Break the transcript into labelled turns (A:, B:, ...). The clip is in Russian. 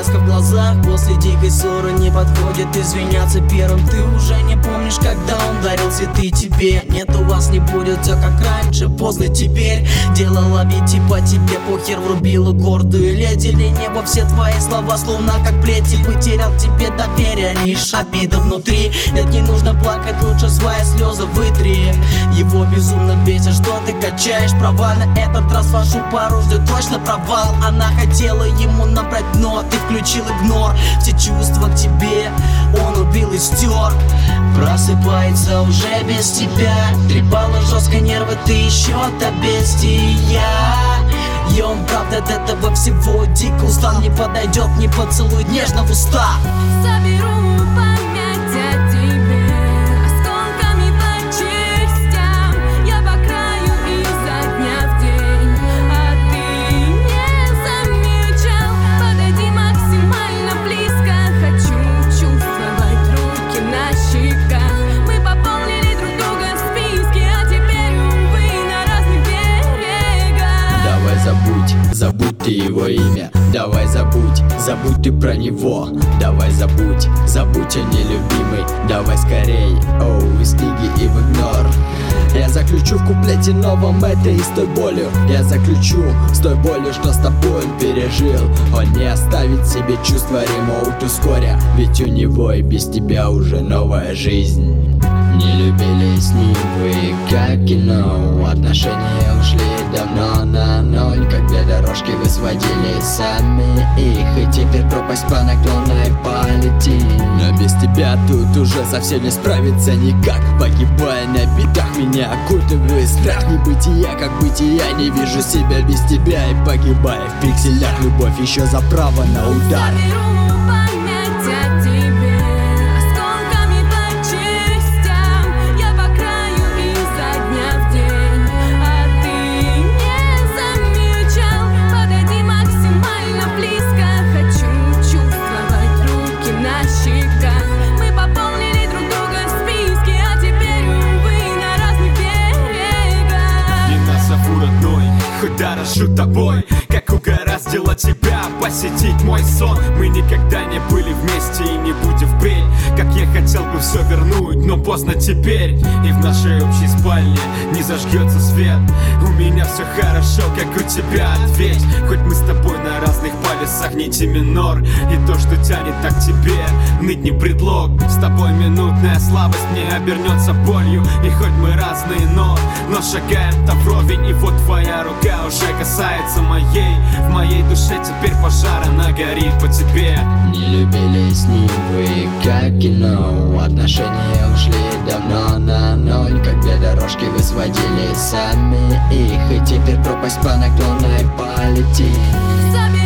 A: блеска в глазах после дикой ссоры не подходит извиняться первым. Ты уже не помнишь, когда он дарил цветы тебе. Нет, у вас не будет все как раньше, поздно теперь. Делала бити по тебе, похер, врубила гордую леди. Небо все твои слова словно как плети. Потерял тебе доверие, лишь обида внутри. Нет, не нужно плакать, лучше свои слезы вытри. Его безумно бесит, что ты качаешь права. На этот раз вашу пару ждет точно провал. Она хотела ему набрать дно, ты включил игнор. Все чувства к тебе он убил и стер. Просыпается уже без тебя. Трепала жестко нервы, ты еще та бестия. И он правда от этого всего дико устал. Не подойдет, не поцелует нежно в уста.
B: Соберу память о тебе осколками по частям. Я по краю изо дня в день, а ты не замечал. Подойди максимально близко, хочу чувствовать руки на щеках. Мы пополнили друг друга в списке, а теперь, увы, на разных берегах.
C: Давай забудь ты его имя. Давай забудь ты про него. Давай забудь о нелюбимой. Давай скорей, из книги и в игнор. Я заключу в куплете новом это и с той болью. Я заключу с той болью, что с тобой он пережил. Он не оставит себе чувства, ремоут ускоря. Ведь у него и без тебя уже новая жизнь. Не любили с ним вы, как кино. Отношения ушли давно на ноль, как две дорожки вы сводили сами их. И теперь пропасть по наклонной полети. Но без тебя тут уже совсем не справиться никак. Погибая на битах, меня окутывает страх небытия, как бытия. Не вижу себя без тебя и погибая в пикселях. Любовь еще за право на удар.
B: Соберу память о тебе осколками по частям. Я по краю изо дня в день, а ты не замечал. Подойди максимально близко, хочу чувствовать руки на щеках. Мы пополнили друг друга в списке, а теперь, увы, на разных берегах.
D: Не назову родной, хоть дорожу тобой. Как угораздило тебя посетить мой сон. Мы никогда не были вместе и не будем впредь. Как я хотел бы все вернуть, но поздно теперь. И в нашей общей спальне не зажгется свет. У меня все хорошо, как у тебя, ответь. Хоть мы с тобой на разных полюсах нити минор. И то, что тянет так к тебе, ныть не предлог. С тобой минутная слабость не обернется болью. И хоть мы разные, но шагаем-то вровень. И вот твоя рука уже касается моей. В моей душе теперь пожар, она горит по тебе.
C: Не любили с ним вы, как кино. Отношения ушли давно на ноль, как две дорожки вы сводили сами их. И теперь пропасть по наклонной полети.